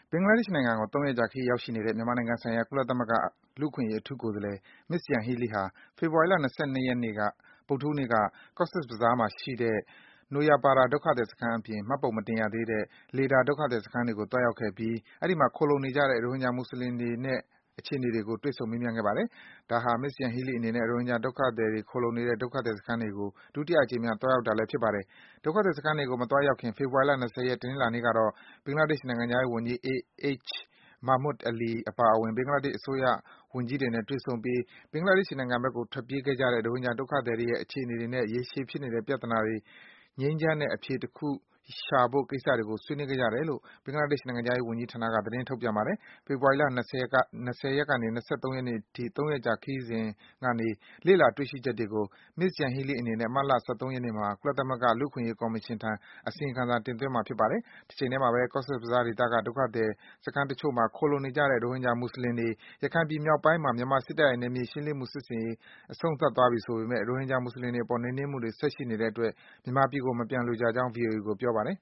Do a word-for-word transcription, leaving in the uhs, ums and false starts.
ဘင်္ဂလားဒေ့ရှ်နိုင်ငံကို သုံးရက်ကြာခရီးရောက်ရှိနေတဲ့ မြန်မာနိုင်ငံဆိုင်ရာ ကုလသမဂ္ဂ လူ့အခွင့်အရေး အထူးကိုယ်စားလှယ် Ms. Yanghee Lee ဟာ ဖေဖော်ဝါရီလ ၂၂ ရက်နေ့ ဗုဒ္ဓဟူးနေ့က Cox's Bazar မှာရှိတဲ့ Noya Para ဒုက္ခသည်စခန်းအပြင် မှတ်ပုံမတင်ရသေးတဲ့ Ledah ဒုက္ခသည်စခန်းတွေကို သွားရောက်ခဲ့ပြီး အဲဒီမှာ ခိုလှုံနေကြတဲ့ ရိုဟင်ဂျာ မွတ်ဆလင်တွေနဲ့ အခြေအနေတွေကို တွေ့ဆုံ မေးမြန်းခဲ့ပါတယ်။ ဒါဟာ Ms. Yanghee Lee အနေနဲ့ ရိုဟင်ဂျာ ဒုက္ခသည်တွေ ခိုလှုံနေတဲ့ ဒုက္ခသည်စခန်းတွေကို ဒုတိယအကြိမ်မြောက် သွားရောက်တာလည်း ဖြစ်ပါတယ်။ ဒုက္ခသည်စခန်းတွေကို မသွားရောက်ခင် ဖေဖော်ဝါရီလ ၂၀ ရက်၊ တနင်္လာနေ့ကတော့ ဘင်္ဂလားဒေ့ရှ် နိုင်ငံခြားရေးဝန်ကြီး H. Mahmood Ali အပါအဝင် ဘင်္ဂလားဒေ့ရှ်အစိုးရ ဝန်ကြီးတွေနဲ့ တွေ့ဆုံပြီး ဘင်္ဂလားဒေ့ရှ်နိုင်ငံဘက်ကို ထွက်ပြေးခဲ့ကြတဲ့ ရိုဟင်ဂျာ ဒုက္ခသည်တွေရဲ့ အခြေအနေတွေနဲ့ ရေရှည်ဖြစ်နေတဲ့ ပြဿနာတွေ ငြိမ်းချမ်းတဲ့ အဖြေတခုရှာဖို့ ကိစ္စတွေကို ဆွေးနွေးခဲ့ကြတယ်လို့ ဘင်္ဂလားဒေ့ရှ် နိုင်ငံခြားရေးဝန်ကြီးဌာနက သတင်းထုတ်ပြန်ပါတယ်။ ဖေဖော်ဝါရီလ ၂၀ ရက်ကနေ ၂၃ ရက်နေ့အထိ သုံးရက်ကြာ ခရီးစဉ်ကနေ လေ့လာ တွေ့ရှိချက်တွေကို Ms. Yanghee Lee အနေနဲ့ မတ်လ ၁၃ ရက်နေ့မှာ ကုလသမဂ္ဂ လူ့အခွင့်အရေး ကော်မရှင်ထံ အစီရင်ခံစာ တင်သွင်းမှာ ဖြစ်ပါတယ်။ တချိန်ထဲမှာဘဲ Cox's Bazar ဒေသက ဒုက္ခသည်စခန်းတချို့မှာ ခိုလှုံနေကြတဲ့ ရိုဟင်ဂျာ မွတ်ဆလင်တွေ ရခိုင်ပြည်မြောက်ပိုင်းမှာ မြန်မာစစ်တပ်ရဲ့ နယ်မြေရှင်းလင်းမှု စစ်ဆင်ရေး အဆုံးသတ်သွားပြီဆိုပေမယ့် ရိုဟင်ဂျာ မွတ်ဆလင်တွေအပေါ် နှိမ်နင်းမှုတွေ ဆက်ရှိနေတဲ့အတွက် မြန်မာပြည်ကို မပြန်လိုကြကြောင်း ဗွီအိုအေကို ပြောပါတယ်